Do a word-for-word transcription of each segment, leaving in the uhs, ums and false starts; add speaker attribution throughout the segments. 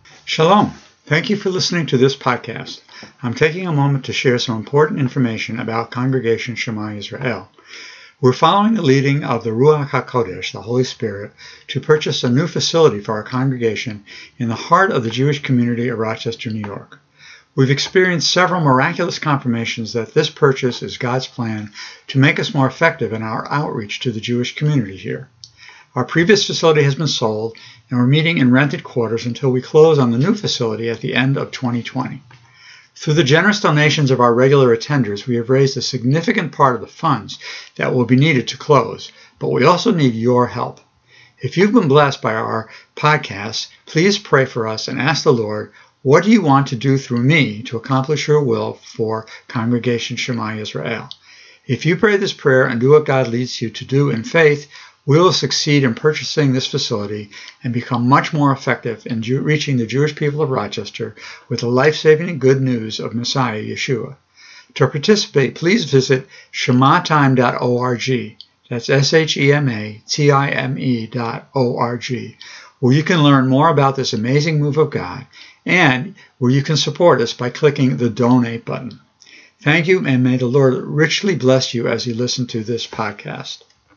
Speaker 1: Shalom. Thank you for listening to this podcast. I'm taking a moment to share some important information about Congregation Shema Israel. We're following the leading of the Ruach HaKodesh, the Holy Spirit, to purchase a new facility for our congregation in the heart of the Jewish community of Rochester, New York. We've experienced several miraculous confirmations that this purchase is God's plan to make us more effective in our outreach to the Jewish community here. Our previous facility has been sold, and we're meeting in rented quarters until we close on the new facility at the end of twenty twenty. Through the generous donations of our regular attenders, we have raised a significant part of the funds that will be needed to close, but we also need your help. If you've been blessed by our podcast, please pray for us and ask the Lord, what do you want to do through me to accomplish your will for Congregation Shema Israel? If you pray this prayer and do what God leads you to do in faith, we will succeed in purchasing this facility and become much more effective in Jew- reaching the Jewish people of Rochester with the life-saving and good news of Messiah Yeshua. To participate, please visit shema time dot org. That's S H E M A T I M E dot O R G, where you can learn more about this amazing move of God and where you can support us by clicking the donate button. Thank you, and may the Lord richly bless you as you listen to this podcast.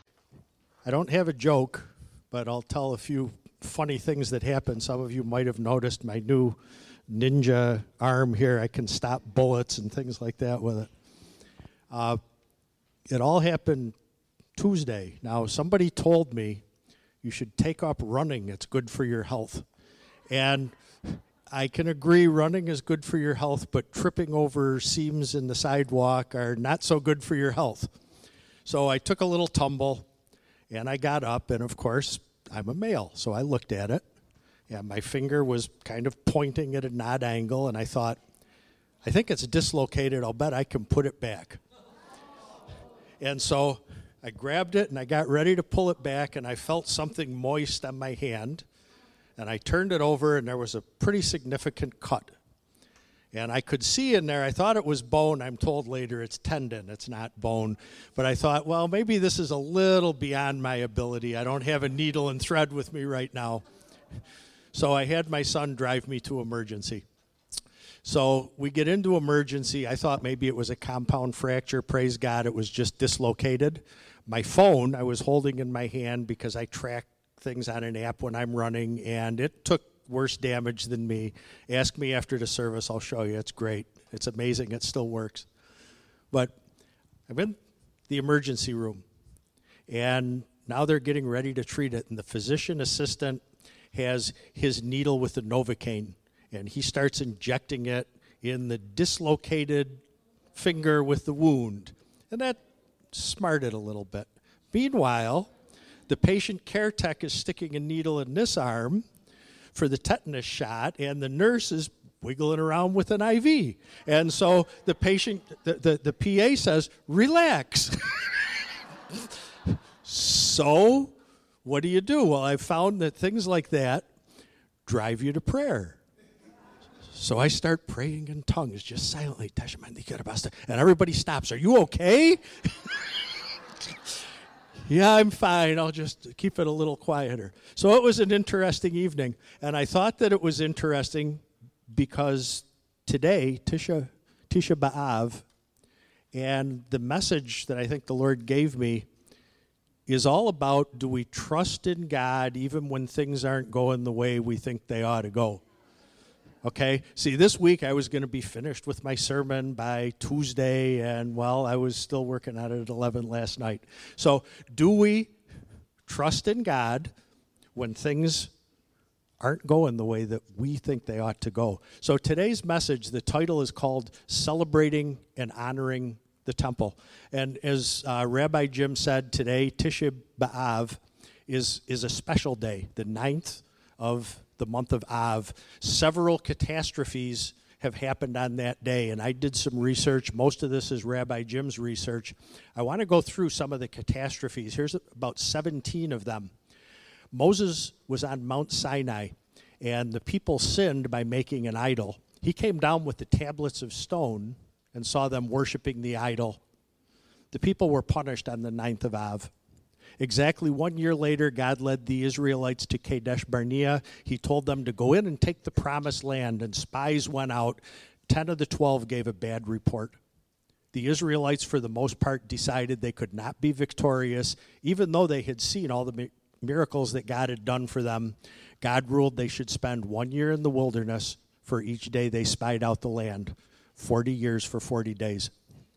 Speaker 2: I don't have a joke, but I'll tell a few funny things that happened. Some of you might have noticed my new ninja arm here. I can stop bullets and things like that with it. Uh, it all happened Tuesday. Now, somebody told me you should take up running. It's good for your health. And I can agree running is good for your health, but tripping over seams in the sidewalk are not so good for your health. So I took a little tumble, and I got up, and of course, I'm a male, so I looked at it, and my finger was kind of pointing at an odd angle, and I thought, I think it's dislocated. I'll bet I can put it back. And so I grabbed it, and I got ready to pull it back, and I felt something moist on my hand. And I turned it over, and there was a pretty significant cut. And I could see in there, I thought it was bone. I'm told later it's tendon, it's not bone. But I thought, well, maybe this is a little beyond my ability. I don't have a needle and thread with me right now. So I had my son drive me to emergency. So we get into emergency. I thought maybe it was a compound fracture. Praise God, it was just dislocated. My phone I was holding in my hand because I tracked things on an app when I'm running, and it took worse damage than me. Ask me after the service, I'll show you. It's great. It's amazing. It still works. But I'm in the emergency room, and now they're getting ready to treat it, and the physician assistant has his needle with the Novocaine, and he starts injecting it in the dislocated finger with the wound, and that smarted a little bit. Meanwhile, the patient care tech is sticking a needle in this arm for the tetanus shot, and the nurse is wiggling around with an I V. And so the patient, the, the, the P A says, relax. So what do you do? Well, I've found that things like that drive you to prayer. So I start praying in tongues, just silently, and everybody stops. Are you okay? Yeah, I'm fine. I'll just keep it a little quieter. So it was an interesting evening, and I thought that it was interesting because today, Tisha, Tisha B'Av, and the message that I think the Lord gave me is all about, do we trust in God even when things aren't going the way we think they ought to go? Okay, see, this week I was going to be finished with my sermon by Tuesday, and, well, I was still working on it at eleven last night. So do we trust in God when things aren't going the way that we think they ought to go? So today's message, the title is called Celebrating and Honoring the Temple. And as uh, Rabbi Jim said today, Tisha B'Av is, is a special day, the ninth of the month of Av. Several catastrophes have happened on that day, and I did some research. Most of this is Rabbi Jim's research. I want to go through some of the catastrophes. Here's about seventeen of them. Moses was on Mount Sinai, and the people sinned by making an idol. He came down with the tablets of stone and saw them worshiping the idol. The people were punished on the ninth of Av. Exactly one year later, God led the Israelites to Kadesh Barnea. He told them to go in and take the promised land, and spies went out. Ten of the twelve gave a bad report. The Israelites, for the most part, decided they could not be victorious, even though they had seen all the mi- miracles that God had done for them. God ruled they should spend one year in the wilderness for each day they spied out the land, forty years for forty days.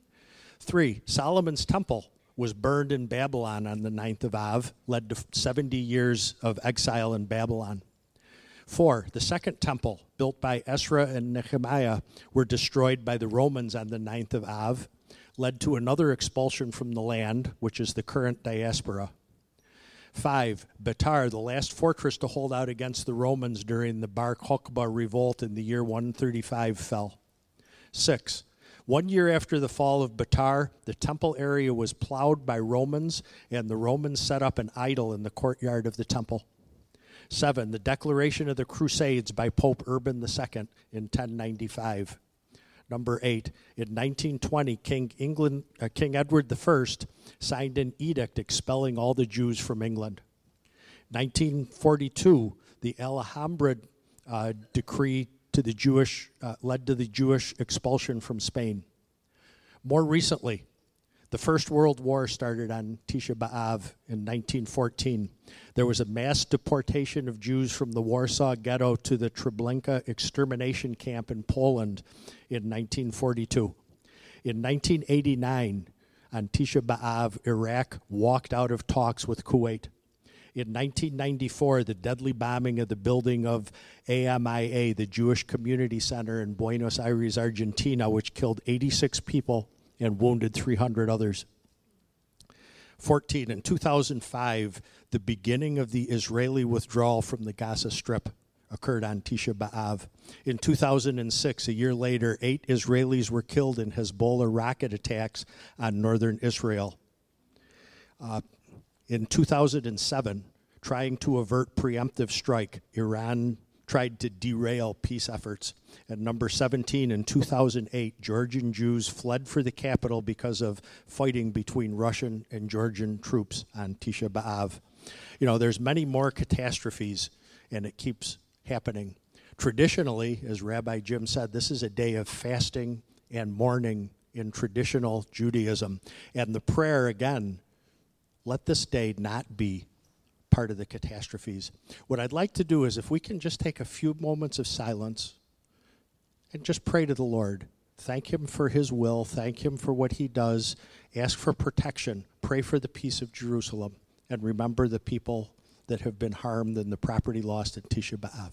Speaker 2: Three, Solomon's temple was burned in Babylon on the ninth of Av, led to seventy years of exile in Babylon. Four, the second temple, built by Ezra and Nehemiah, were destroyed by the Romans on the ninth of Av, led to another expulsion from the land, which is the current diaspora. Five, Betar, the last fortress to hold out against the Romans during the Bar Kokhba revolt in the year one thirty-five, fell. Six, one year after the fall of Betar, the temple area was plowed by Romans, and the Romans set up an idol in the courtyard of the temple. Seven, the declaration of the Crusades by Pope Urban the Second in ten ninety-five. Number eight, in nineteen twenty, King England, uh, King Edward the First signed an edict expelling all the Jews from England. nineteen forty-two, the Alhambra uh, decree to the Jewish uh, led to the Jewish expulsion from Spain. More recently, the First World War started on Tisha B'Av in nineteen fourteen. There was a mass deportation of Jews from the Warsaw Ghetto to the Treblinka extermination camp in Poland in nineteen forty-two. In nineteen eighty-nine, on Tisha B'Av, Iraq walked out of talks with Kuwait. In nineteen ninety-four, the deadly bombing of the building of A M I A, the Jewish Community Center in Buenos Aires, Argentina, which killed eighty-six people and wounded three hundred others. fourteen, in two thousand five, the beginning of the Israeli withdrawal from the Gaza Strip occurred on Tisha B'Av. In two thousand six, a year later, eight Israelis were killed in Hezbollah rocket attacks on northern Israel. Uh, in two thousand seven, trying to avert preemptive strike, Iran tried to derail peace efforts. At number seventeen, in two thousand eight, Georgian Jews fled for the capital because of fighting between Russian and Georgian troops on Tisha B'Av. You know, there's many more catastrophes, and it keeps happening. Traditionally, as Rabbi Jim said, this is a day of fasting and mourning in traditional Judaism. And the prayer, again, let this day not be part of the catastrophes. What I'd like to do is, if we can just take a few moments of silence and just pray to the Lord. Thank him for his will. Thank him for what he does. Ask for protection. Pray for the peace of Jerusalem. And remember the people that have been harmed and the property lost in Tisha B'Av.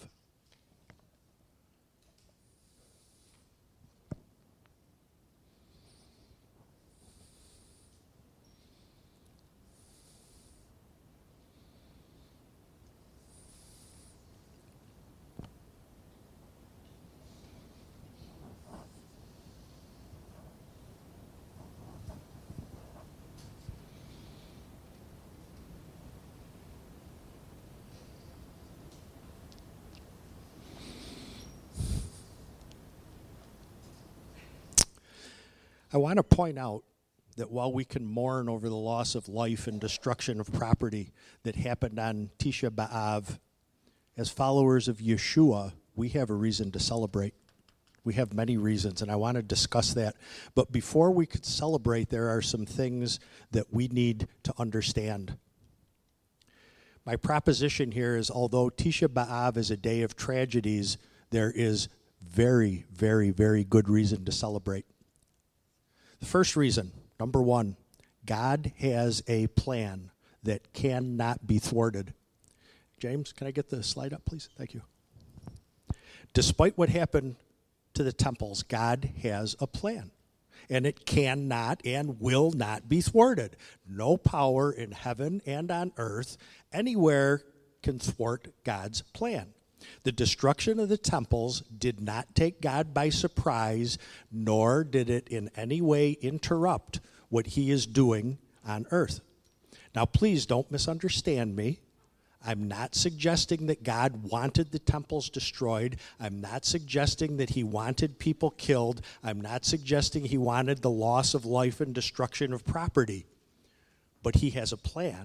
Speaker 2: I want to point out that while we can mourn over the loss of life and destruction of property that happened on Tisha B'Av, as followers of Yeshua, we have a reason to celebrate. We have many reasons, and I want to discuss that. But before we could celebrate, there are some things that we need to understand. My proposition here is, although Tisha B'Av is a day of tragedies, there is very, very, very good reason to celebrate. The first reason, number one, God has a plan that cannot be thwarted. James, can I get the slide up, please? Thank you. Despite what happened to the temples, God has a plan, and it cannot and will not be thwarted. No power in heaven and on earth anywhere can thwart God's plan. The destruction of the temples did not take God by surprise, nor did it in any way interrupt what he is doing on earth. Now, please don't misunderstand me. I'm not suggesting that God wanted the temples destroyed. I'm not suggesting that he wanted people killed. I'm not suggesting he wanted the loss of life and destruction of property. But he has a plan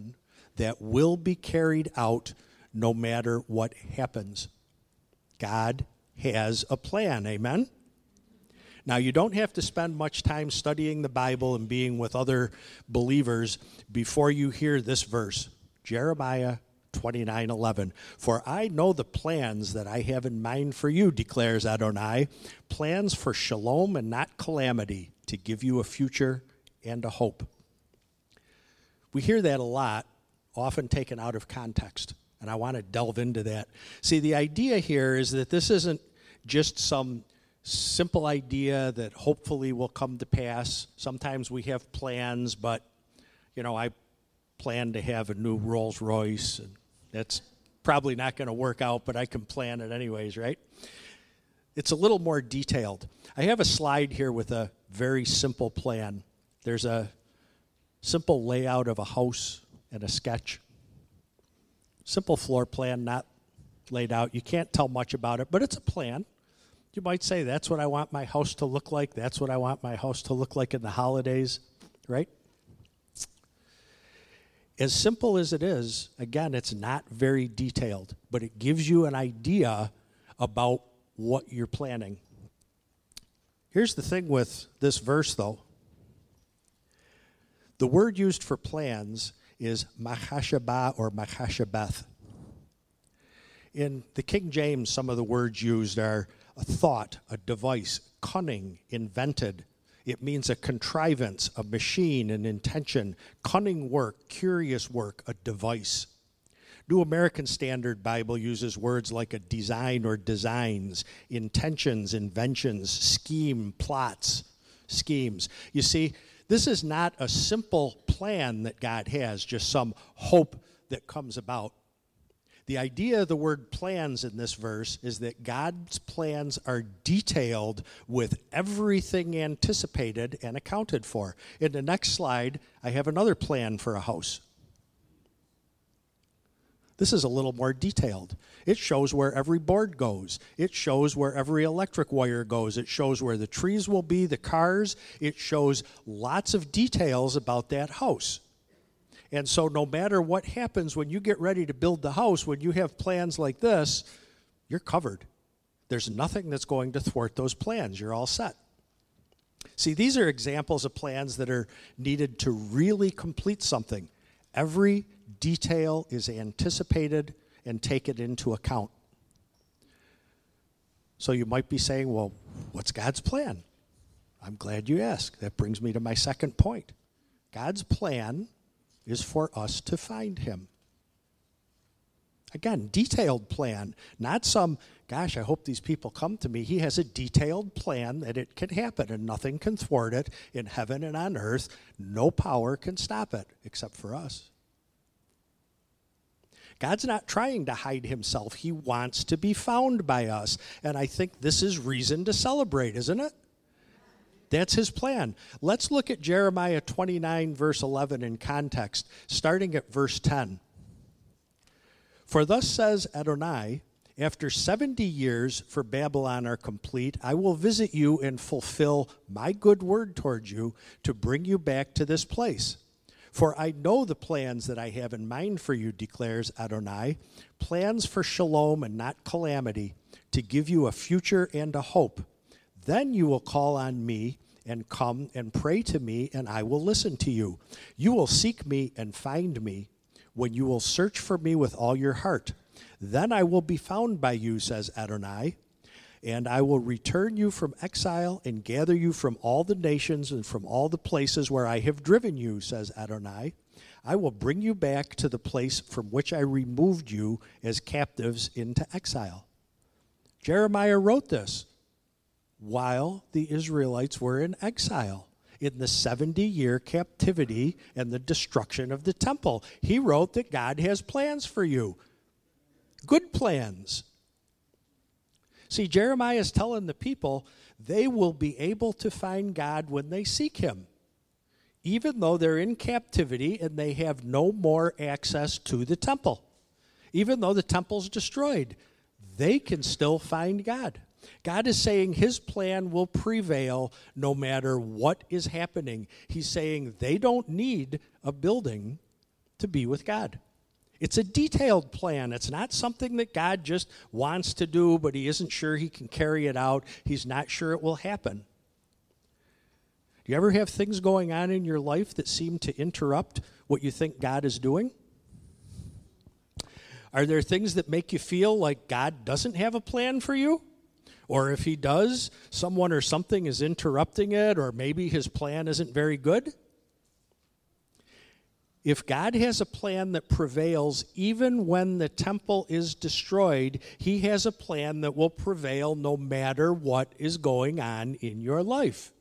Speaker 2: that will be carried out no matter what happens. God has a plan, amen? Now, you don't have to spend much time studying the Bible and being with other believers before you hear this verse, Jeremiah twenty-nine eleven. For I know the plans that I have in mind for you, declares Adonai, plans for shalom and not calamity, to give you a future and a hope. We hear that a lot, often taken out of context, and I want to delve into that. See, the idea here is that this isn't just some simple idea that hopefully will come to pass. Sometimes we have plans, but, you know, I plan to have a new Rolls Royce, and that's probably not going to work out, but I can plan it anyways, right? It's a little more detailed. I have a slide here with a very simple plan. There's a simple layout of a house and a sketch. Simple floor plan, not laid out. You can't tell much about it, but it's a plan. You might say, that's what I want my house to look like. That's what I want my house to look like in the holidays, right? As simple as it is, again, it's not very detailed, but it gives you an idea about what you're planning. Here's the thing with this verse, though. The word used for plans is machashaba or machashabeth. In the King James, some of the words used are a thought, a device, cunning, invented. It means a contrivance, a machine, an intention, cunning work, curious work, a device. New American Standard Bible uses words like a design or designs, intentions, inventions, scheme, plots, schemes. You see, this is not a simple plan that God has, just some hope that comes about. The idea of the word plans in this verse is that God's plans are detailed with everything anticipated and accounted for. In the next slide, I have another plan for a house. This is a little more detailed. It shows where every board goes. It shows where every electric wire goes. It shows where the trees will be, the cars. It shows lots of details about that house. And so no matter what happens when you get ready to build the house, when you have plans like this, you're covered. There's nothing that's going to thwart those plans. You're all set. See, these are examples of plans that are needed to really complete something. Every detail is anticipated and taken into account. So you might be saying, well, what's God's plan? I'm glad you asked. That brings me to my second point. God's plan is for us to find him. Again, detailed plan, not some, gosh, I hope these people come to me. He has a detailed plan that it can happen and nothing can thwart it in heaven and on earth. No power can stop it except for us. God's not trying to hide himself. He wants to be found by us. And I think this is reason to celebrate, isn't it? That's his plan. Let's look at Jeremiah twenty-nine, verse eleven in context, starting at verse ten. For thus says Adonai, after seventy years for Babylon are complete, I will visit you and fulfill my good word towards you to bring you back to this place. For I know the plans that I have in mind for you, declares Adonai, plans for shalom and not calamity, to give you a future and a hope. Then you will call on me and come and pray to me, and I will listen to you. You will seek me and find me when you will search for me with all your heart. Then I will be found by you, says Adonai, and I will return you from exile and gather you from all the nations and from all the places where I have driven you, says Adonai. I will bring you back to the place from which I removed you as captives into exile. Jeremiah wrote this while the Israelites were in exile, in the seventy-year captivity and the destruction of the temple. He wrote that God has plans for you, good plans. See, Jeremiah is telling the people they will be able to find God when they seek him, even though they're in captivity and they have no more access to the temple. Even though the temple's destroyed, they can still find God. God is saying his plan will prevail no matter what is happening. He's saying they don't need a building to be with God. It's a detailed plan. It's not something that God just wants to do, but he isn't sure he can carry it out. He's not sure it will happen. Do you ever have things going on in your life that seem to interrupt what you think God is doing? Are there things that make you feel like God doesn't have a plan for you? Or if he does, someone or something is interrupting it, or maybe his plan isn't very good? If God has a plan that prevails even when the temple is destroyed, he has a plan that will prevail no matter what is going on in your life.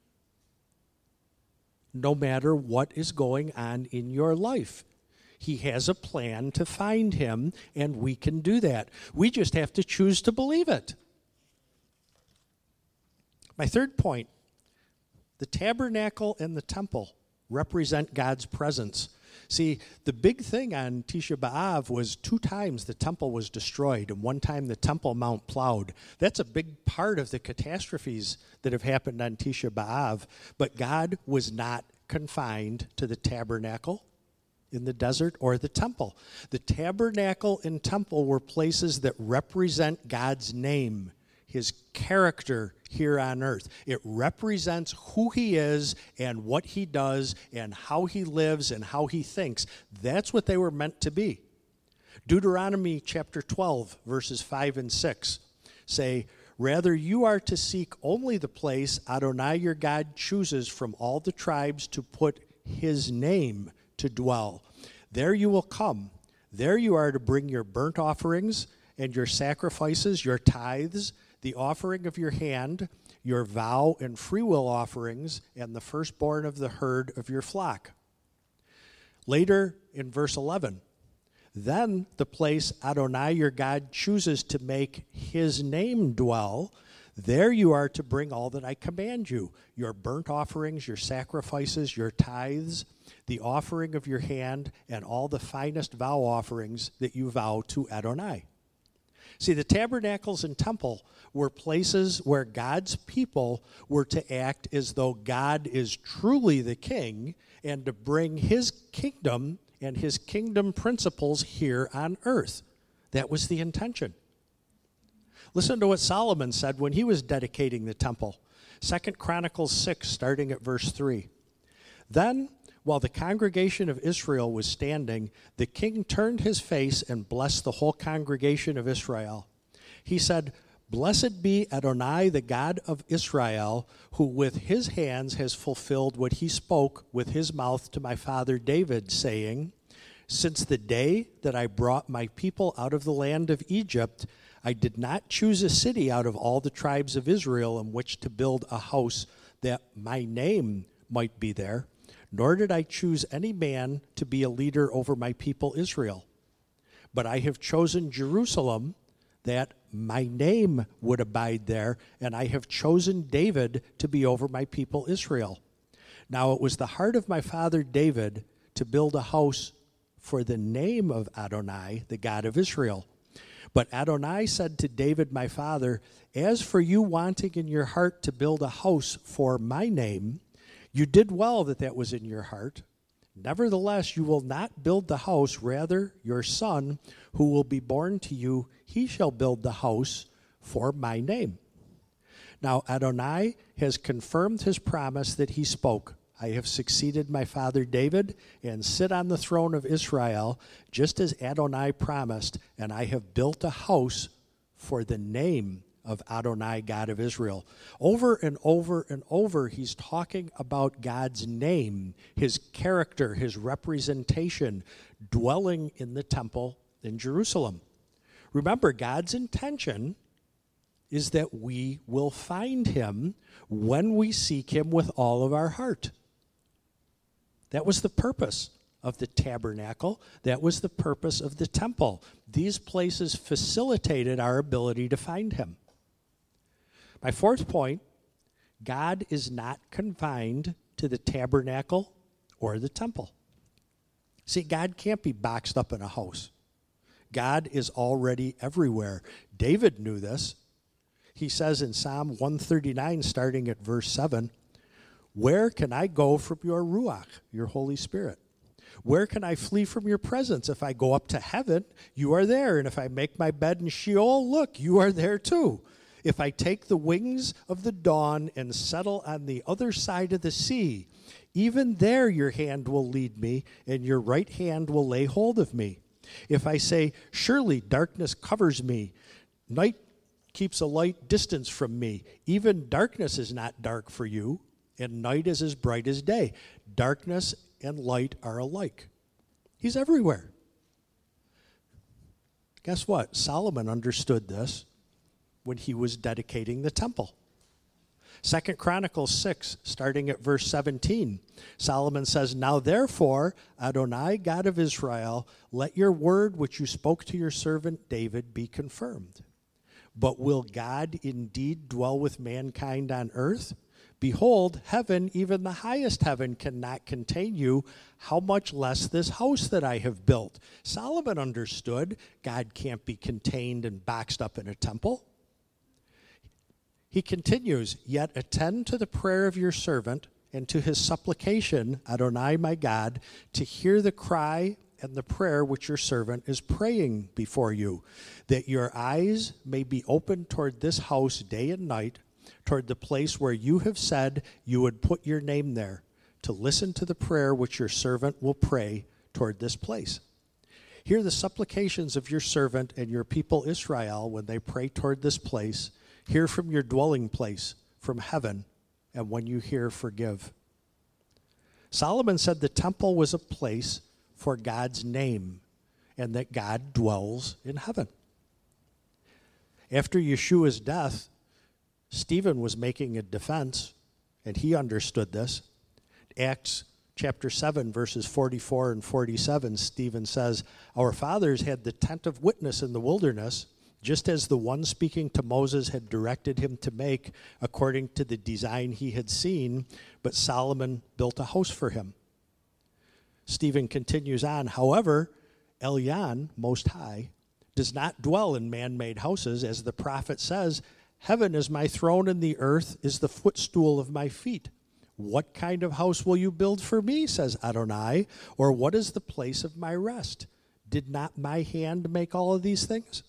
Speaker 2: No matter what is going on in your life. He has a plan to find him, and we can do that. We just have to choose to believe it. My third point, the tabernacle and the temple represent God's presence. See, the big thing on Tisha B'Av was two times the temple was destroyed, and one time the Temple Mount plowed. That's a big part of the catastrophes that have happened on Tisha B'Av. But God was not confined to the tabernacle in the desert or the temple. The tabernacle and temple were places that represent God's name, his character here on earth. It represents who he is and what he does and how he lives and how he thinks. That's what they were meant to be. Deuteronomy chapter twelve, verses five and six say, "Rather you are to seek only the place Adonai your God chooses from all the tribes to put his name to dwell. There you will come. There you are to bring your burnt offerings and your sacrifices, your tithes, the offering of your hand, your vow and freewill offerings, and the firstborn of the herd of your flock." Later in verse eleven, "Then the place Adonai your God chooses to make his name dwell, there you are to bring all that I command you, your burnt offerings, your sacrifices, your tithes, the offering of your hand, and all the finest vow offerings that you vow to Adonai." See, the tabernacles and temple were places where God's people were to act as though God is truly the king and to bring his kingdom and his kingdom principles here on earth. That was the intention. Listen to what Solomon said when he was dedicating the temple. Second Chronicles six, starting at verse three. "Then, while the congregation of Israel was standing, the king turned his face and blessed the whole congregation of Israel. He said, 'Blessed be Adonai, the God of Israel, who with his hands has fulfilled what he spoke with his mouth to my father David, saying, Since the day that I brought my people out of the land of Egypt, I did not choose a city out of all the tribes of Israel in which to build a house that my name might be there. Nor did I choose any man to be a leader over my people Israel. But I have chosen Jerusalem, that my name would abide there, and I have chosen David to be over my people Israel. Now it was the heart of my father David to build a house for the name of Adonai, the God of Israel. But Adonai said to David my father, As for you wanting in your heart to build a house for my name, you did well that that was in your heart. Nevertheless, you will not build the house. Rather, your son, who will be born to you, he shall build the house for my name. Now Adonai has confirmed his promise that he spoke. I have succeeded my father David and sit on the throne of Israel, just as Adonai promised, and I have built a house for the name of Adonai, God of Israel. Over and over and over, he's talking about God's name, his character, his representation, dwelling in the temple in Jerusalem. Remember, God's intention is that we will find him when we seek him with all of our heart. That was the purpose of the tabernacle. That was the purpose of the temple. These places facilitated our ability to find him. My fourth point, God is not confined to the tabernacle or the temple. See, God can't be boxed up in a house. God is already everywhere. David knew this. He says in Psalm one thirty-nine, starting at verse seven, Where can I go from your Ruach, your Holy Spirit? Where can I flee from your presence? If I go up to heaven, you are there. And if I make my bed in Sheol, look, you are there too. If I take the wings of the dawn and settle on the other side of the sea, even there your hand will lead me, and your right hand will lay hold of me. If I say, surely darkness covers me, night keeps a light distance from me, even darkness is not dark for you, and night is as bright as day. Darkness and light are alike. He's everywhere. Guess what? Solomon understood this when he was dedicating the temple. Second Chronicles six, starting at verse seventeen, Solomon says, Now therefore, Adonai, God of Israel, let your word which you spoke to your servant David be confirmed. But will God indeed dwell with mankind on earth? Behold, heaven, even the highest heaven, cannot contain you. How much less this house that I have built? Solomon understood God can't be contained and boxed up in a temple. He continues, Yet attend to the prayer of your servant and to his supplication, Adonai my God, to hear the cry and the prayer which your servant is praying before you, that your eyes may be opened toward this house day and night, toward the place where you have said you would put your name there, to listen to the prayer which your servant will pray toward this place. Hear the supplications of your servant and your people Israel when they pray toward this place. Hear from your dwelling place, from heaven, and when you hear, forgive. Solomon said the temple was a place for God's name, and that God dwells in heaven. After Yeshua's death, Stephen was making a defense, and he understood this. Acts chapter seven, verses forty-four and forty-seven, Stephen says, Our fathers had the tent of witness in the wilderness, just as the one speaking to Moses had directed him to make according to the design he had seen, but Solomon built a house for him. Stephen continues on, However, Elyon, Most High, does not dwell in man-made houses, as the prophet says, Heaven is my throne and the earth is the footstool of my feet. What kind of house will you build for me, says Adonai, or what is the place of my rest? Did not my hand make all of these things?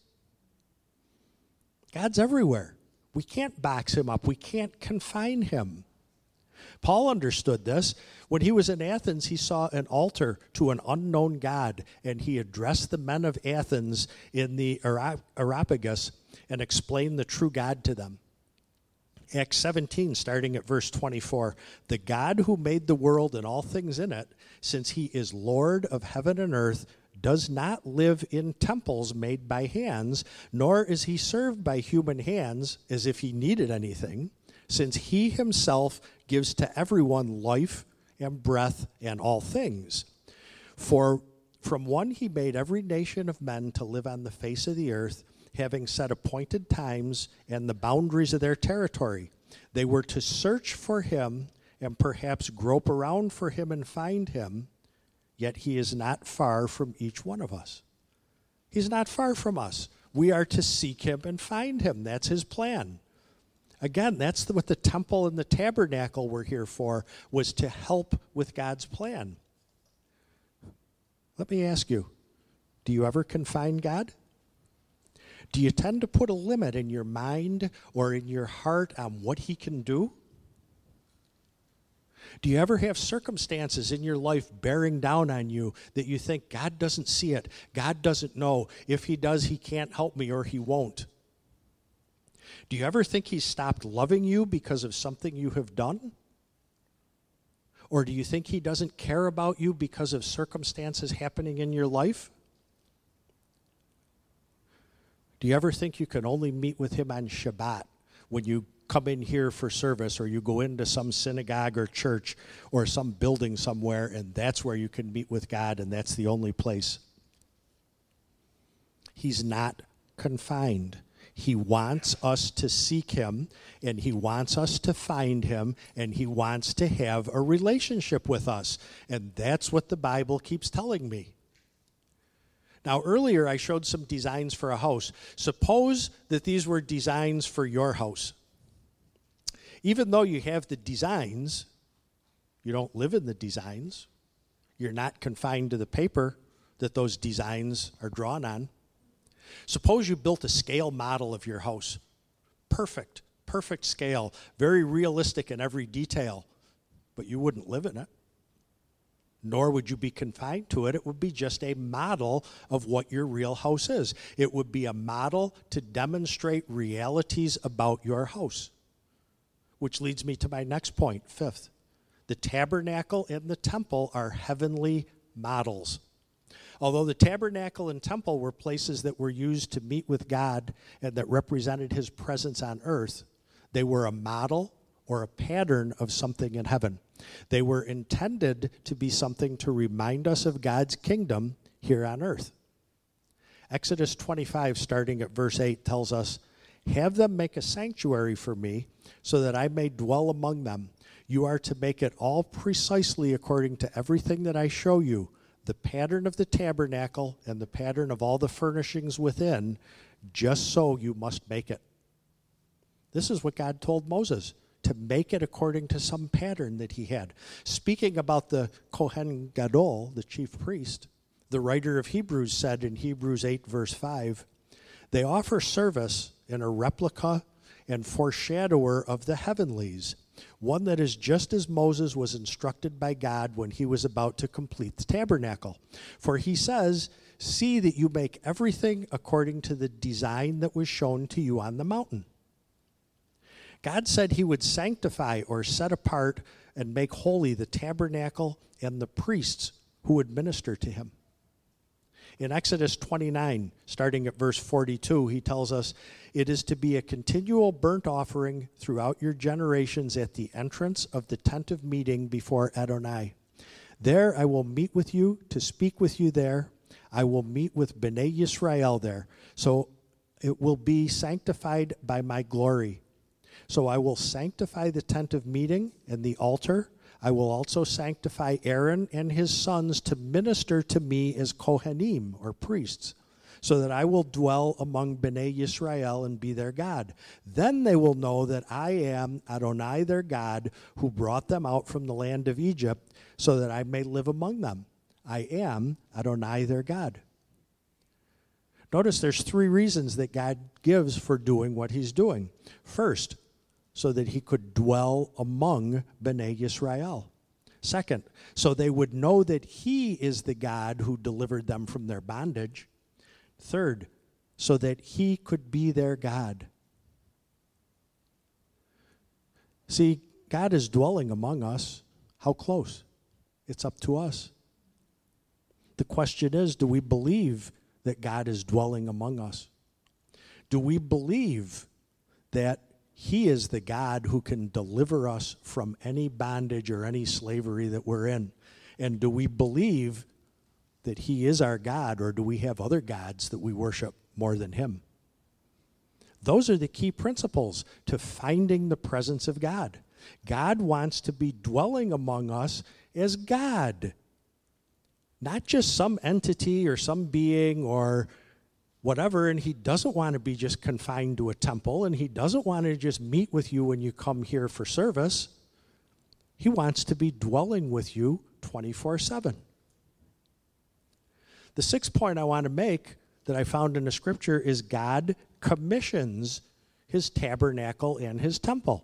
Speaker 2: God's everywhere. We can't box him up. We can't confine him. Paul understood this. When he was in Athens, he saw an altar to an unknown God, and he addressed the men of Athens in the Areopagus and explained the true God to them. Acts seventeen, starting at verse twenty-four, The God who made the world and all things in it, since he is Lord of heaven and earth, does not live in temples made by hands, nor is he served by human hands as if he needed anything, since he himself gives to everyone life and breath and all things. For from one he made every nation of men to live on the face of the earth, having set appointed times and the boundaries of their territory. They were to search for him and perhaps grope around for him and find him, yet he is not far from each one of us. He's not far from us. We are to seek him and find him. That's his plan. Again, that's the, what the temple and the tabernacle were here for, was to help with God's plan. Let me ask you, do you ever confine God? Do you tend to put a limit in your mind or in your heart on what he can do? Do you ever have circumstances in your life bearing down on you that you think God doesn't see it, God doesn't know, if he does, he can't help me or he won't? Do you ever think he's stopped loving you because of something you have done? Or do you think he doesn't care about you because of circumstances happening in your life? Do you ever think you can only meet with him on Shabbat when you come in here for service, or you go into some synagogue or church or some building somewhere, and that's where you can meet with God, and that's the only place? He's not confined. He wants us to seek him, and he wants us to find him, and he wants to have a relationship with us. And that's what the Bible keeps telling me. Now, earlier I showed some designs for a house. Suppose that these were designs for your house. Even though you have the designs, you don't live in the designs. You're not confined to the paper that those designs are drawn on. Suppose you built a scale model of your house. Perfect, perfect scale, very realistic in every detail, but you wouldn't live in it. Nor would you be confined to it. It would be just a model of what your real house is. It would be a model to demonstrate realities about your house. Which leads me to my next point, fifth. The tabernacle and the temple are heavenly models. Although the tabernacle and temple were places that were used to meet with God and that represented his presence on earth, they were a model or a pattern of something in heaven. They were intended to be something to remind us of God's kingdom here on earth. Exodus twenty-five, starting at verse eight, tells us, "Have them make a sanctuary for me, so that I may dwell among them. You are to make it all precisely according to everything that I show you, the pattern of the tabernacle and the pattern of all the furnishings within, just so you must make it." This is what God told Moses, to make it according to some pattern that he had. Speaking about the Kohen Gadol, the chief priest, the writer of Hebrews said in Hebrews eight, verse five, "They offer service in a replica and foreshadower of the heavenlies, one that is just as Moses was instructed by God when he was about to complete the tabernacle. For he says, 'See that you make everything according to the design that was shown to you on the mountain.'" God said he would sanctify or set apart and make holy the tabernacle and the priests who would minister to him. In Exodus twenty-nine, starting at verse forty-two, he tells us, "It is to be a continual burnt offering throughout your generations at the entrance of the tent of meeting before Adonai. There I will meet with you to speak with you there. I will meet with Bnei Yisrael there. So it will be sanctified by my glory. So I will sanctify the tent of meeting and the altar. I will also sanctify Aaron and his sons to minister to me as Kohanim, or priests, so that I will dwell among Bnei Yisrael and be their God. Then they will know that I am Adonai their God, who brought them out from the land of Egypt, so that I may live among them. I am Adonai their God." Notice there's three reasons that God gives for doing what he's doing. First, so that he could dwell among Bnei Yisrael. Second, so they would know that he is the God who delivered them from their bondage. Third, so that he could be their God. See, God is dwelling among us. How close? It's up to us. The question is, do we believe that God is dwelling among us? Do we believe that he is the God who can deliver us from any bondage or any slavery that we're in? And do we believe that he is our God, or do we have other gods that we worship more than him? Those are the key principles to finding the presence of God. God wants to be dwelling among us as God, not just some entity or some being or whatever, and he doesn't want to be just confined to a temple, and he doesn't want to just meet with you when you come here for service. He wants to be dwelling with you twenty-four seven. The sixth point I want to make that I found in the scripture is God commissions his tabernacle and his temple.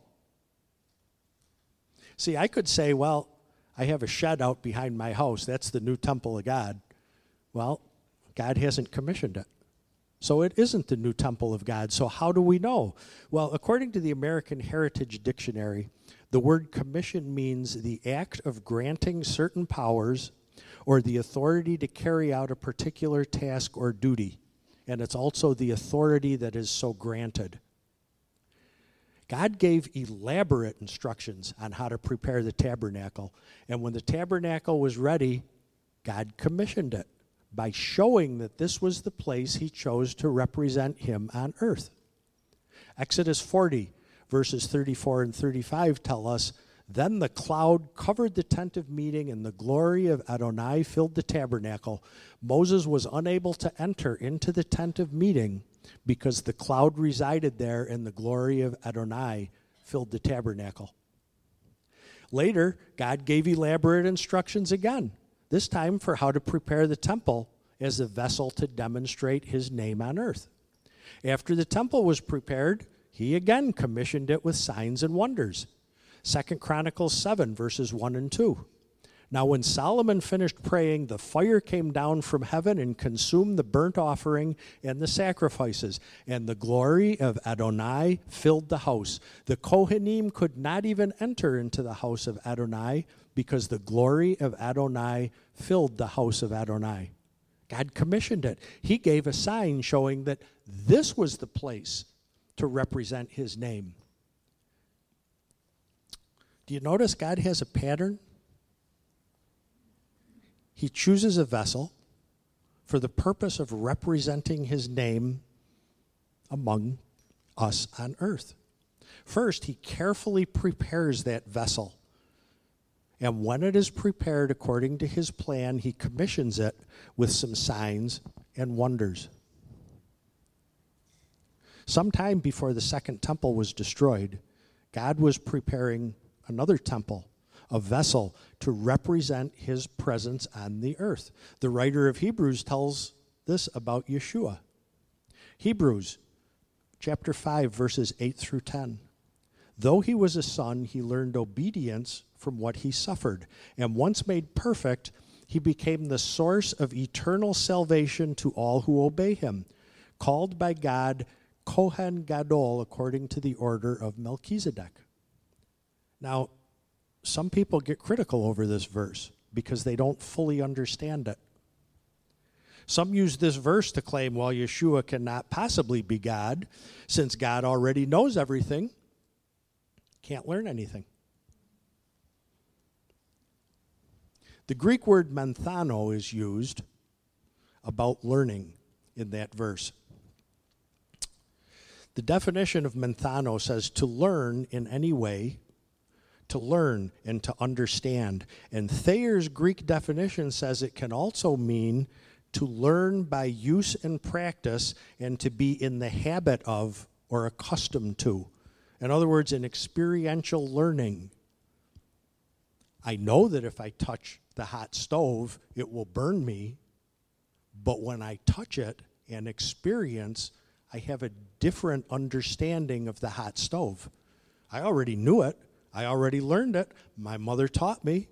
Speaker 2: See, I could say, well, I have a shed out behind my house. That's the new temple of God. Well, God hasn't commissioned it. So it isn't the new temple of God. So how do we know? Well, according to the American Heritage Dictionary, the word commission means the act of granting certain powers or the authority to carry out a particular task or duty. And it's also the authority that is so granted. God gave elaborate instructions on how to prepare the tabernacle. And when the tabernacle was ready, God commissioned it by showing that this was the place he chose to represent him on earth. Exodus forty, verses thirty-four and thirty-five tell us, "Then the cloud covered the tent of meeting, and the glory of Adonai filled the tabernacle. Moses was unable to enter into the tent of meeting because the cloud resided there, and the glory of Adonai filled the tabernacle." Later, God gave elaborate instructions again. this time for how to prepare the temple as a vessel to demonstrate his name on earth. After the temple was prepared, he again commissioned it with signs and wonders. Second Chronicles seven, verses one and two. Now when Solomon finished praying, the fire came down from heaven and consumed the burnt offering and the sacrifices, and the glory of Adonai filled the house. The Kohanim could not even enter into the house of Adonai because the glory of Adonai filled the house of Adonai. God commissioned it. He gave a sign showing that this was the place to represent his name. Do you notice God has a pattern? He chooses a vessel for the purpose of representing his name among us on earth. First, he carefully prepares that vessel. And when it is prepared according to his plan, he commissions it with some signs and wonders. Sometime before the second temple was destroyed, God was preparing another temple, a vessel to represent his presence on the earth. The writer of Hebrews tells this about Yeshua. Hebrews chapter five, verses eight through ten. Though he was a son, he learned obedience from what he suffered. And once made perfect, he became the source of eternal salvation to all who obey him, called by God Kohen Gadol according to the order of Melchizedek. Now, some people get critical over this verse because they don't fully understand it. Some use this verse to claim, well, Yeshua cannot possibly be God, since God already knows everything, can't learn anything. The Greek word menthano is used about learning in that verse. The definition of menthano says to learn in any way, to learn and to understand. And Thayer's Greek definition says it can also mean to learn by use and practice and to be in the habit of or accustomed to. In other words, an experiential learning. I know that if I touch the hot stove, it will burn me, but when I touch it and experience, I have a different understanding of the hot stove. I already knew it. I already learned it. My mother taught me.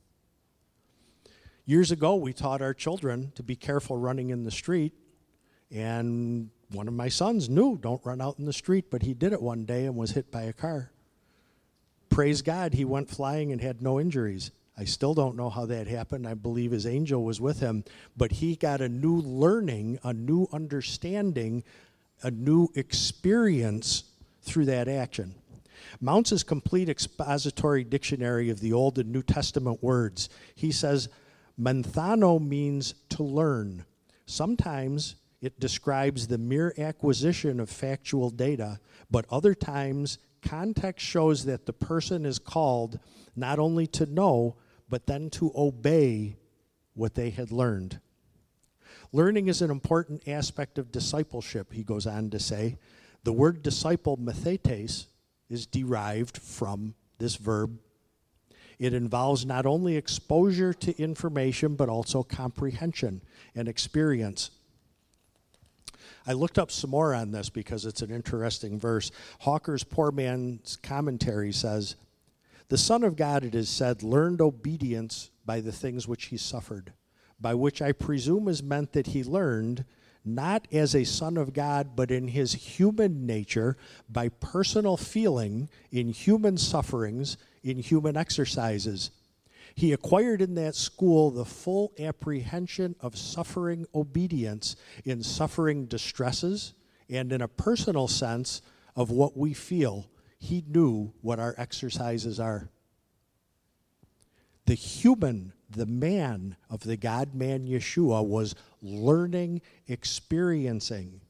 Speaker 2: Years ago, we taught our children to be careful running in the street, and one of my sons knew, don't run out in the street, but he did it one day and was hit by a car. Praise God, he went flying and had no injuries. I still don't know how that happened. I believe his angel was with him, but he got a new learning, a new understanding, a new experience through that action. Mounce's complete expository dictionary of the Old and New Testament words, he says, menthano means to learn. Sometimes it describes the mere acquisition of factual data, but other times context shows that the person is called not only to know, but then to obey what they had learned. Learning is an important aspect of discipleship, he goes on to say. The word disciple, mathetes, is derived from this verb. It involves not only exposure to information, but also comprehension and experience. I looked up some more on this because it's an interesting verse. Hawker's Poor Man's Commentary says, the Son of God, it is said, learned obedience by the things which he suffered, by which I presume is meant that he learned, not as a son of God, but in his human nature, by personal feeling, in human sufferings, in human exercises. He acquired in that school the full apprehension of suffering obedience in suffering distresses, and in a personal sense of what we feel. He knew what our exercises are. The human, the man of the God-man Yeshua was learning, experiencing.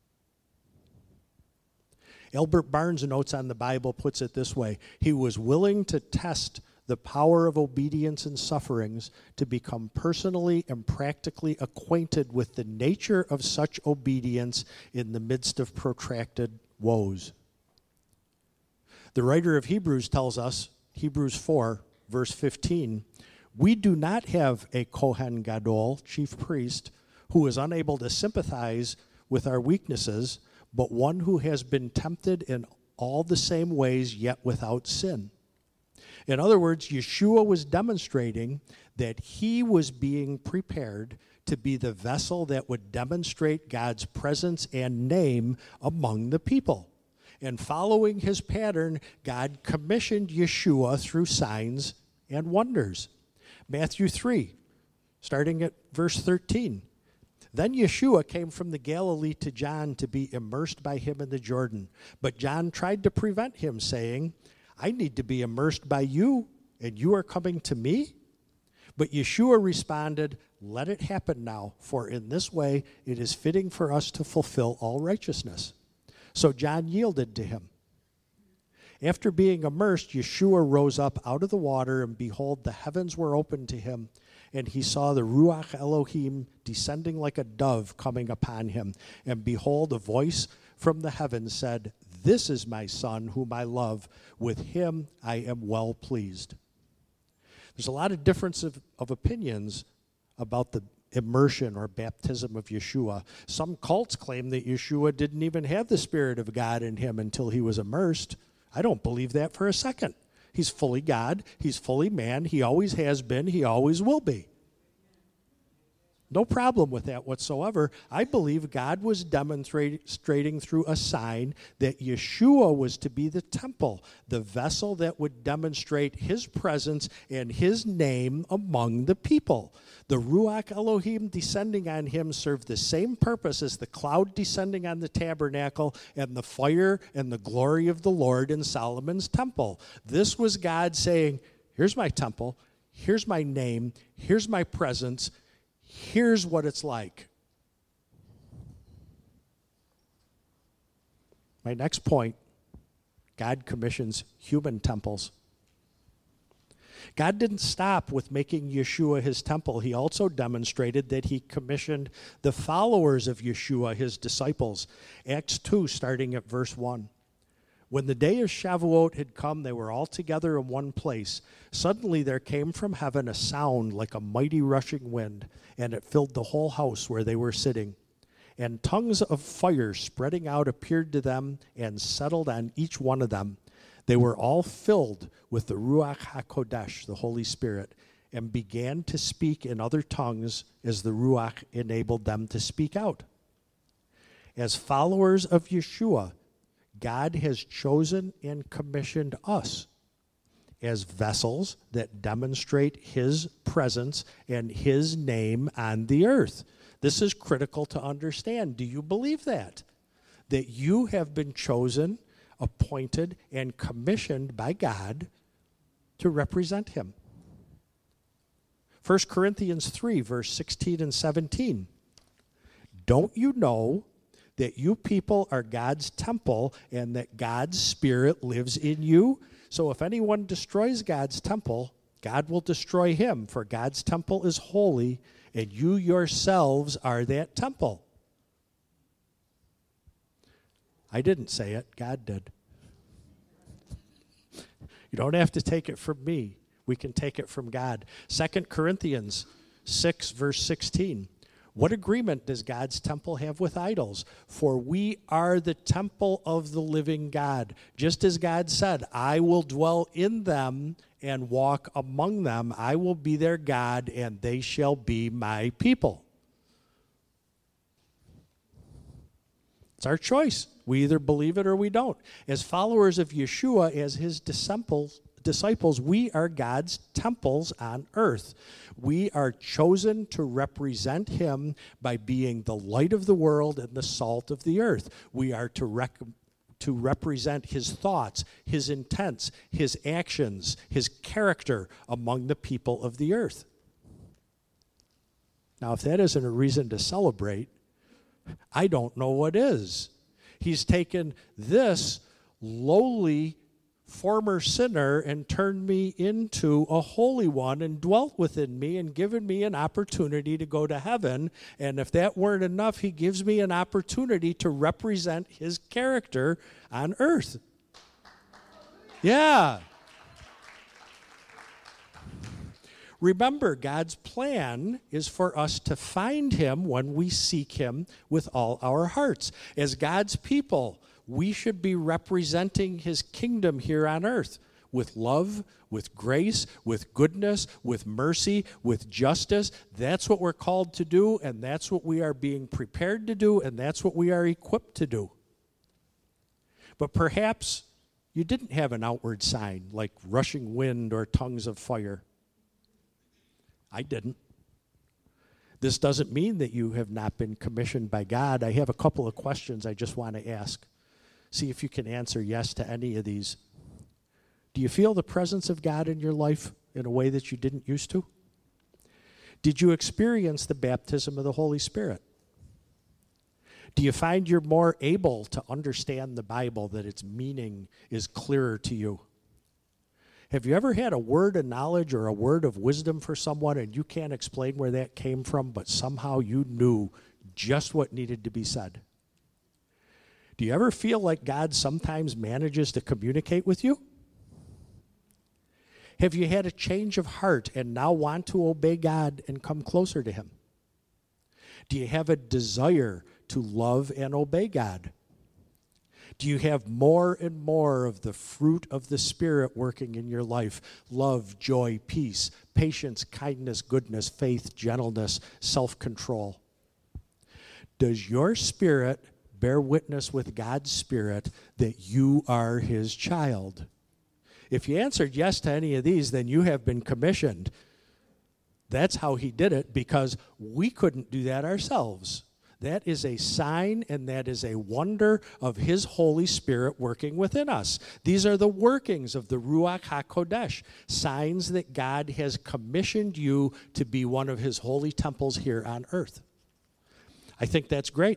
Speaker 2: Albert Barnes' notes on the Bible puts it this way: he was willing to test the power of obedience and sufferings to become personally and practically acquainted with the nature of such obedience in the midst of protracted woes. The writer of Hebrews tells us, Hebrews four, verse fifteen, We do not have a Kohen Gadol, chief priest, who is unable to sympathize with our weaknesses, but one who has been tempted in all the same ways, yet without sin. In other words, Yeshua was demonstrating that he was being prepared to be the vessel that would demonstrate God's presence and name among the people. And following his pattern, God commissioned Yeshua through signs and wonders. Matthew three, starting at verse thirteen. Then Yeshua came from the Galilee to John to be immersed by him in the Jordan. But John tried to prevent him, saying, I need to be immersed by you, and you are coming to me? But Yeshua responded, let it happen now, for in this way it is fitting for us to fulfill all righteousness. So John yielded to him. After being immersed, Yeshua rose up out of the water, and behold, the heavens were opened to him, and he saw the Ruach Elohim descending like a dove coming upon him. And behold, a voice from the heavens said, this is my son whom I love. With him I am well pleased. There's a lot of difference of, of opinions about the immersion or baptism of Yeshua. Some cults claim that Yeshua didn't even have the Spirit of God in him until he was immersed. I don't believe that for a second. He's fully God. He's fully man. He always has been. He always will be. No problem with that whatsoever. I believe God was demonstrating through a sign that Yeshua was to be the temple, the vessel that would demonstrate his presence and his name among the people. The Ruach Elohim descending on him served the same purpose as the cloud descending on the tabernacle and the fire and the glory of the Lord in Solomon's temple. This was God saying, here's my temple, here's my name, here's my presence, here's what it's like. My next point, God commissions human temples. God didn't stop with making Yeshua his temple. He also demonstrated that he commissioned the followers of Yeshua, his disciples. Acts two, starting at verse one. When the day of Shavuot had come, they were all together in one place. Suddenly there came from heaven a sound like a mighty rushing wind, and it filled the whole house where they were sitting. And tongues of fire spreading out appeared to them and settled on each one of them. They were all filled with the Ruach HaKodesh, the Holy Spirit, and began to speak in other tongues as the Ruach enabled them to speak out. As followers of Yeshua, God has chosen and commissioned us as vessels that demonstrate his presence and his name on the earth. This is critical to understand. Do you believe that? That you have been chosen, appointed, and commissioned by God to represent him. First Corinthians three, verse sixteen and seventeen. Don't you know that you people are God's temple and that God's Spirit lives in you? So if anyone destroys God's temple, God will destroy him, for God's temple is holy, and you yourselves are that temple. I didn't say it, God did. You don't have to take it from me. We can take it from God. Second Corinthians six, verse sixteen. What agreement does God's temple have with idols? For we are the temple of the living God. Just as God said, I will dwell in them and walk among them. I will be their God, and they shall be my people. It's our choice. We either believe it or we don't. As followers of Yeshua, as his disciples, disciples, we are God's temples on earth. We are chosen to represent him by being the light of the world and the salt of the earth. We are to rec- to represent his thoughts, his intents, his actions, his character among the people of the earth. Now, if that isn't a reason to celebrate, I don't know what is. He's taken this lowly former sinner and turned me into a holy one and dwelt within me and given me an opportunity to go to heaven. And if that weren't enough, he gives me an opportunity to represent his character on earth. Yeah. Remember, God's plan is for us to find him when we seek him with all our hearts. As God's people, we should be representing his kingdom here on earth with love, with grace, with goodness, with mercy, with justice. That's what we're called to do, and that's what we are being prepared to do, and that's what we are equipped to do. But perhaps you didn't have an outward sign like rushing wind or tongues of fire. I didn't. This doesn't mean that you have not been commissioned by God. I have a couple of questions I just want to ask. See if you can answer yes to any of these. Do you feel the presence of God in your life in a way that you didn't used to? Did you experience the baptism of the Holy Spirit? Do you find you're more able to understand the Bible, that its meaning is clearer to you? Have you ever had a word of knowledge or a word of wisdom for someone and you can't explain where that came from, but somehow you knew just what needed to be said? Do you ever feel like God sometimes manages to communicate with you? Have you had a change of heart and now want to obey God and come closer to him? Do you have a desire to love and obey God? Do you have more and more of the fruit of the Spirit working in your life? Love, joy, peace, patience, kindness, goodness, faith, gentleness, self-control. Does your spirit bear witness with God's Spirit that you are his child? If you answered yes to any of these, then you have been commissioned. That's how he did it, because we couldn't do that ourselves. That is a sign and that is a wonder of his Holy Spirit working within us. These are the workings of the Ruach HaKodesh, signs that God has commissioned you to be one of his holy temples here on earth. I think that's great.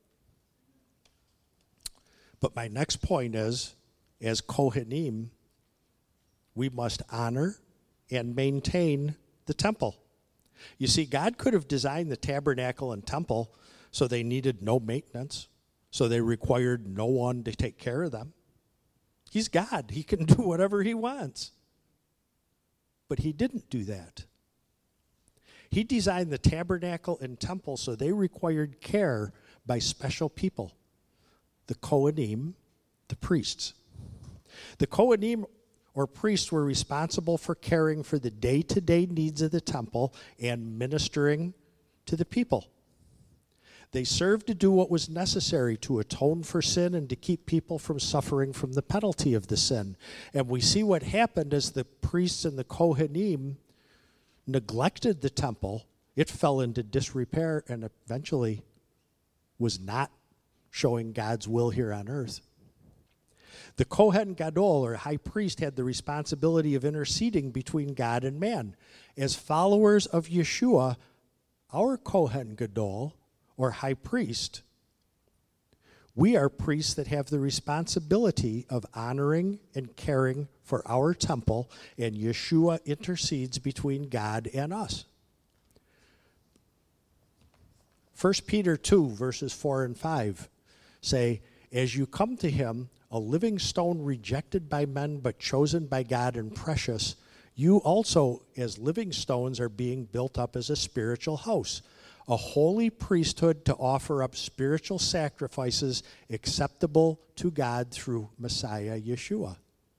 Speaker 2: But my next point is, as Kohanim, we must honor and maintain the temple. You see, God could have designed the tabernacle and temple so they needed no maintenance, so they required no one to take care of them. He's God. He can do whatever he wants. But he didn't do that. He designed the tabernacle and temple so they required care by special people, the Kohanim, the priests. The Kohanim or priests were responsible for caring for the day-to-day needs of the temple and ministering to the people. They served to do what was necessary to atone for sin and to keep people from suffering from the penalty of the sin. And we see what happened as the priests and the Kohanim neglected the temple. It fell into disrepair and eventually was not showing God's will here on earth. The Kohen Gadol, or high priest, had the responsibility of interceding between God and man. As followers of Yeshua, our Kohen Gadol, or high priest, we are priests that have the responsibility of honoring and caring for our temple, and Yeshua intercedes between God and us. First Peter two, verses four and five say, as you come to him, a living stone rejected by men but chosen by God and precious, you also, as living stones, are being built up as a spiritual house, a holy priesthood to offer up spiritual sacrifices acceptable to God through Messiah Yeshua.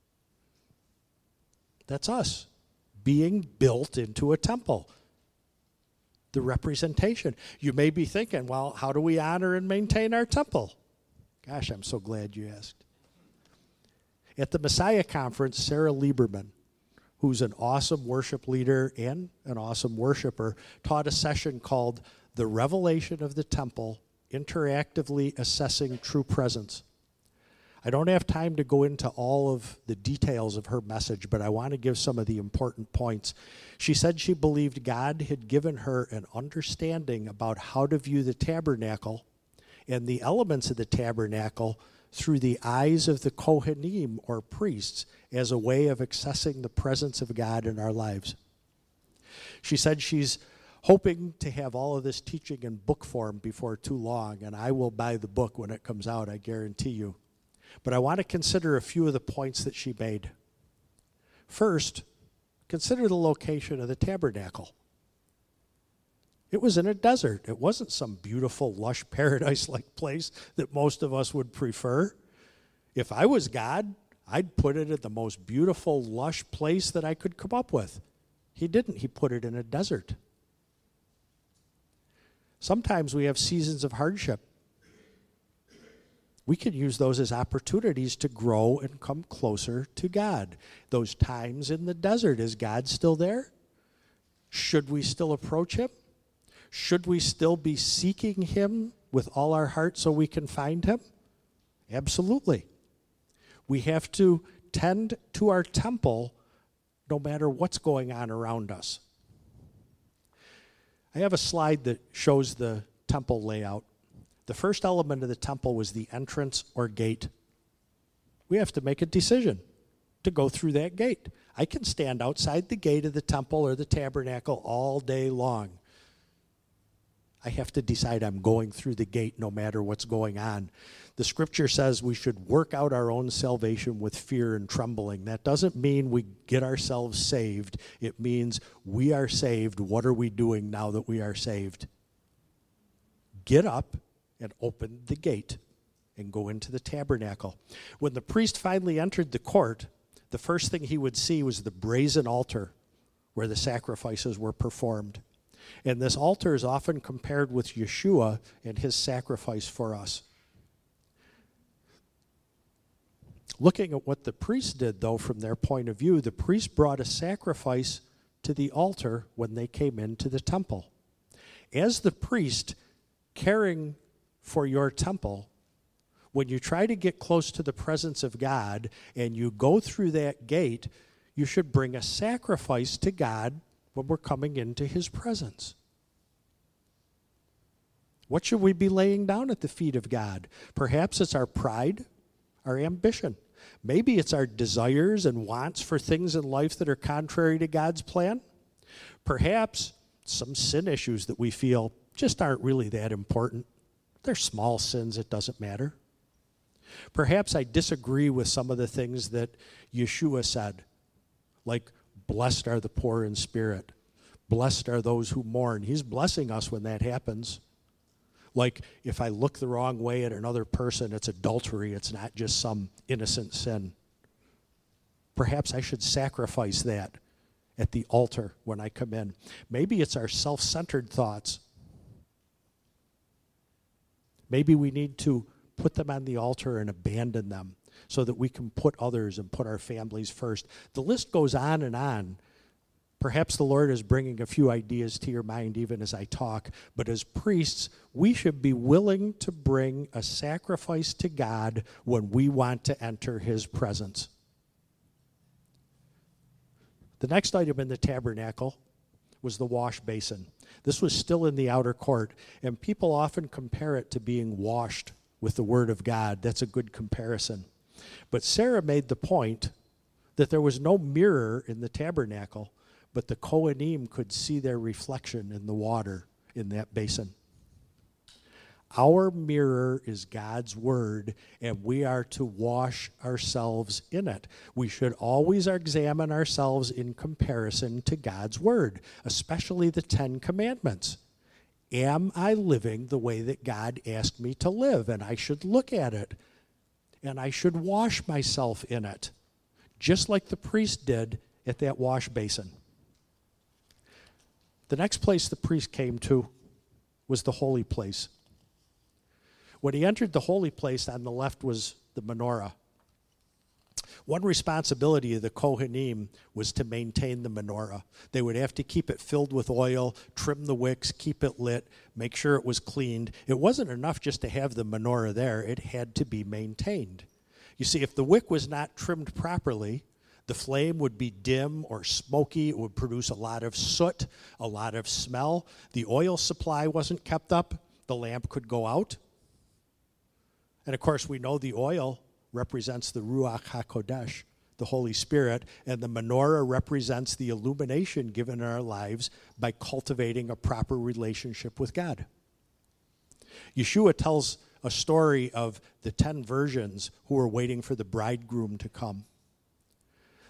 Speaker 2: That's us, being built into a temple. The representation. You may be thinking, well, how do we honor and maintain our temple? Gosh, I'm so glad you asked. At the Messiah Conference, Sarah Lieberman, who's an awesome worship leader and an awesome worshiper, taught a session called The Revelation of the Temple, Interactively Assessing True Presence. I don't have time to go into all of the details of her message, but I want to give some of the important points. She said she believed God had given her an understanding about how to view the tabernacle and the elements of the tabernacle through the eyes of the Kohanim, or priests, as a way of accessing the presence of God in our lives. She said she's hoping to have all of this teaching in book form before too long, and I will buy the book when it comes out, I guarantee you. But I want to consider a few of the points that she made. First, Consider the location of the tabernacle. It was in a desert. It wasn't some beautiful, lush, paradise-like place that most of us would prefer. If I was God, I'd put it at the most beautiful, lush place that I could come up with. He didn't. He put it in a desert. Sometimes we have seasons of hardship. We can use those as opportunities to grow and come closer to God. Those times in the desert, is God still there? Should we still approach him? Should we still be seeking him with all our heart so we can find him? Absolutely. We have to tend to our temple no matter what's going on around us. I have a slide that shows the temple layout. The first element of the temple was the entrance or gate. We have to make a decision to go through that gate. I can stand outside the gate of the temple or the tabernacle all day long. I have to decide I'm going through the gate no matter what's going on. The scripture says we should work out our own salvation with fear and trembling. That doesn't mean we get ourselves saved. It means we are saved. What are we doing now that we are saved? Get up and open the gate and go into the tabernacle. When the priest finally entered the court, the first thing he would see was the brazen altar where the sacrifices were performed. And this altar is often compared with Yeshua and his sacrifice for us. Looking at what the priests did, though, from their point of view, the priests brought a sacrifice to the altar when they came into the temple. As the priest caring for your temple, when you try to get close to the presence of God and you go through that gate, you should bring a sacrifice to God when we're coming into his presence. What should we be laying down at the feet of God? Perhaps it's our pride, our ambition. Maybe it's our desires and wants for things in life that are contrary to God's plan. Perhaps some sin issues that we feel just aren't really that important. They're small sins, it doesn't matter. Perhaps I disagree with some of the things that Yeshua said, like, blessed are the poor in spirit. Blessed are those who mourn. He's blessing us when that happens. Like, if I look the wrong way at another person, it's adultery. It's not just some innocent sin. Perhaps I should sacrifice that at the altar when I come in. Maybe it's our self-centered thoughts. Maybe we need to put them on the altar and abandon them so that we can put others and put our families first. The list goes on and on. Perhaps the Lord is bringing a few ideas to your mind even as I talk, but as priests, we should be willing to bring a sacrifice to God when we want to enter his presence. The next item in the tabernacle was the wash basin. This was still in the outer court, and people often compare it to being washed with the word of God. That's a good comparison. But Sarah made the point that there was no mirror in the tabernacle, but the Kohanim could see their reflection in the water in that basin. Our mirror is God's word, and we are to wash ourselves in it. We should always examine ourselves in comparison to God's word, especially the Ten Commandments. Am I living the way that God asked me to live? And I should look at it, and I should wash myself in it, just like the priest did at that wash basin. The next place the priest came to was the holy place. When he entered the holy place, on the left was the menorah. One responsibility of the Kohanim was to maintain the menorah. They would have to keep it filled with oil, trim the wicks, keep it lit, make sure it was cleaned. It wasn't enough just to have the menorah there. It had to be maintained. You see, if the wick was not trimmed properly, the flame would be dim or smoky. It would produce a lot of soot, a lot of smell. The oil supply wasn't kept up. The lamp could go out. And of course, we know the oil represents the Ruach HaKodesh, the Holy Spirit, and the menorah represents the illumination given in our lives by cultivating a proper relationship with God. Yeshua tells a story of the ten virgins who were waiting for the bridegroom to come.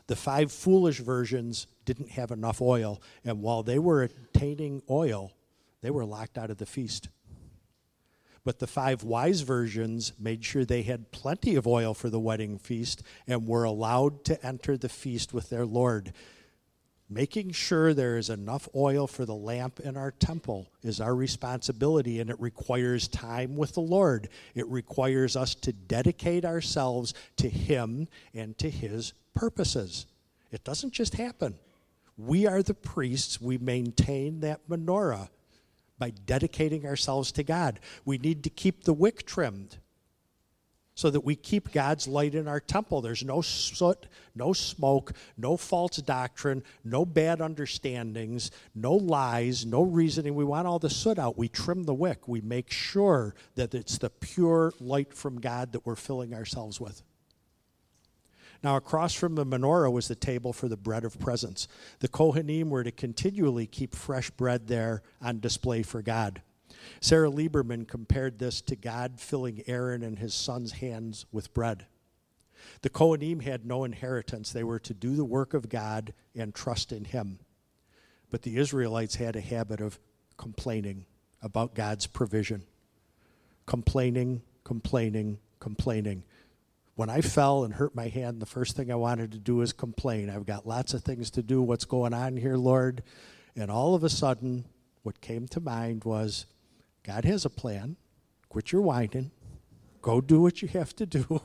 Speaker 2: The five foolish virgins didn't have enough oil, and while they were attaining oil, they were locked out of the feast. But the five wise virgins made sure they had plenty of oil for the wedding feast and were allowed to enter the feast with their Lord. Making sure there is enough oil for the lamp in our temple is our responsibility, and it requires time with the Lord. It requires us to dedicate ourselves to Him and to His purposes. It doesn't just happen. We are the priests. We maintain that menorah by dedicating ourselves to God. We need to keep the wick trimmed so that we keep God's light in our temple. There's no soot, no smoke, no false doctrine, no bad understandings, no lies, no reasoning. We want all the soot out. We trim the wick. We make sure that it's the pure light from God that we're filling ourselves with. Now, across from the menorah was the table for the bread of presence. The Kohanim were to continually keep fresh bread there on display for God. Sarah Lieberman compared this to God filling Aaron and his son's hands with bread. The Kohanim had no inheritance. They were to do the work of God and trust in Him. But the Israelites had a habit of complaining about God's provision. Complaining, complaining, complaining. When I fell and hurt my hand, the first thing I wanted to do is complain. I've got lots of things to do. What's going on here, Lord? And all of a sudden, what came to mind was, God has a plan. Quit your whining. Go do what you have to do.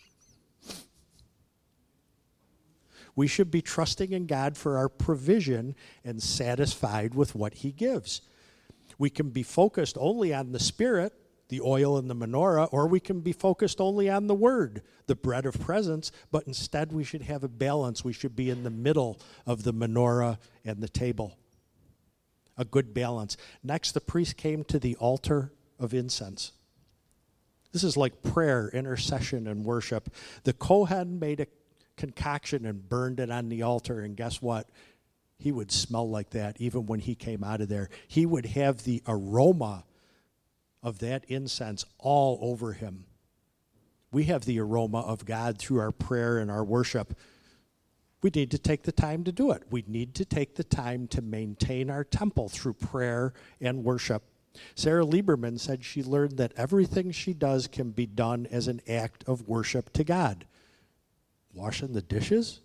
Speaker 2: We should be trusting in God for our provision and satisfied with what He gives. We can be focused only on the Spirit, the oil and the menorah, or we can be focused only on the Word, the bread of presence, but instead we should have a balance. We should be in the middle of the menorah and the table. A good balance. Next, the priest came to the altar of incense. This is like prayer, intercession, and worship. The Kohen made a concoction and burned it on the altar, and guess what? He would smell like that even when he came out of there. He would have the aroma of that incense all over him. We have the aroma of God through our prayer and our worship. We need to take the time to do it. We need to take the time to maintain our temple through prayer and worship. Sarah Lieberman said she learned that everything she does can be done as an act of worship to God. Washing the dishes,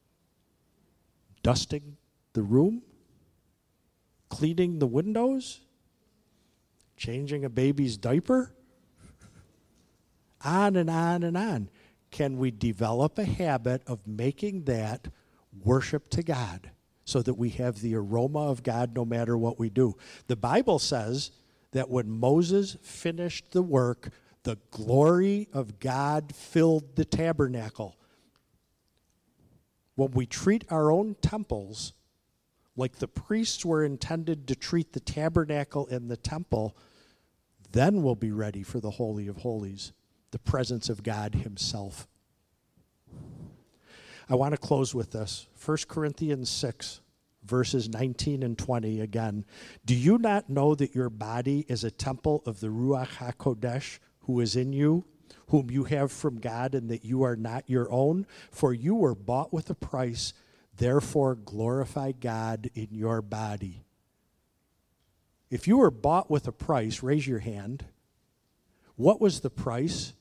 Speaker 2: dusting the room, cleaning the windows, changing a baby's diaper, on and on and on. Can we develop a habit of making that worship to God so that we have the aroma of God no matter what we do? The Bible says that when Moses finished the work, the glory of God filled the tabernacle. When we treat our own temples like the priests were intended to treat the tabernacle and the temple, then we'll be ready for the Holy of Holies, the presence of God Himself. I want to close with this. First Corinthians six, verses nineteen and twenty again. Do you not know that your body is a temple of the Ruach HaKodesh who is in you, whom you have from God, and that you are not your own? For you were bought with a price, therefore glorify God in your body. If you were bought with a price, raise your hand. What was the price?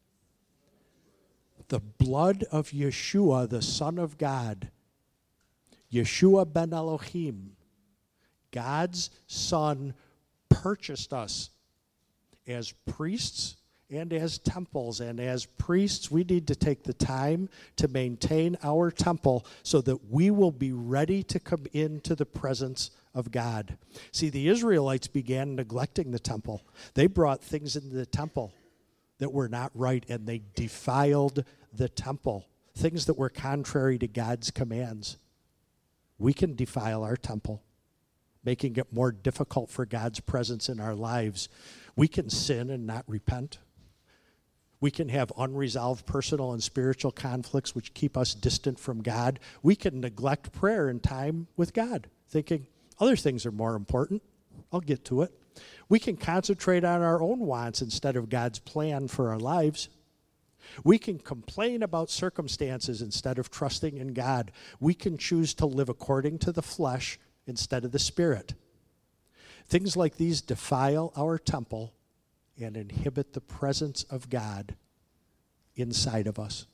Speaker 2: The blood of Yeshua, the Son of God. Yeshua ben Elohim. God's Son purchased us as priests and as temples. And as priests, we need to take the time to maintain our temple so that we will be ready to come into the presence of God. See, the Israelites began neglecting the temple. They brought things into the temple that were not right, and they defiled the temple, things that were contrary to God's commands. We can defile our temple, making it more difficult for God's presence in our lives. We can sin and not repent. We can have unresolved personal and spiritual conflicts which keep us distant from God. We can neglect prayer and time with God, thinking other things are more important. I'll get to it. We can concentrate on our own wants instead of God's plan for our lives. We can complain about circumstances instead of trusting in God. We can choose to live according to the flesh instead of the Spirit. Things like these defile our temple and inhibit the presence of God inside of us.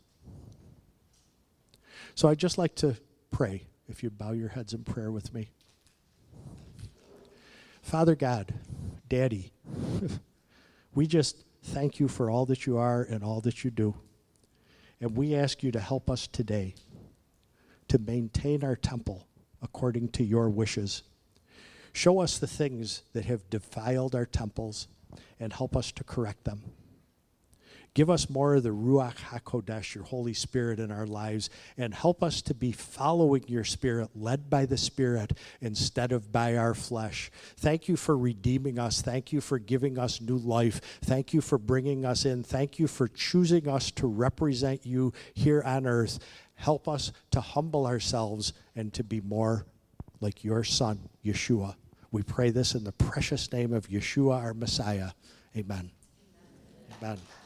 Speaker 2: So I'd just like to pray, if you'd bow your heads in prayer with me. Father God, Daddy, we just thank you for all that you are and all that you do. And we ask you to help us today to maintain our temple according to your wishes. Show us the things that have defiled our temples and help us to correct them. Give us more of the Ruach HaKodesh, your Holy Spirit, in our lives, and help us to be following your Spirit, led by the Spirit instead of by our flesh. Thank you for redeeming us. Thank you for giving us new life. Thank you for bringing us in. Thank you for choosing us to represent you here on earth. Help us to humble ourselves and to be more like your Son, Yeshua. We pray this in the precious name of Yeshua, our Messiah. Amen. Amen. Amen.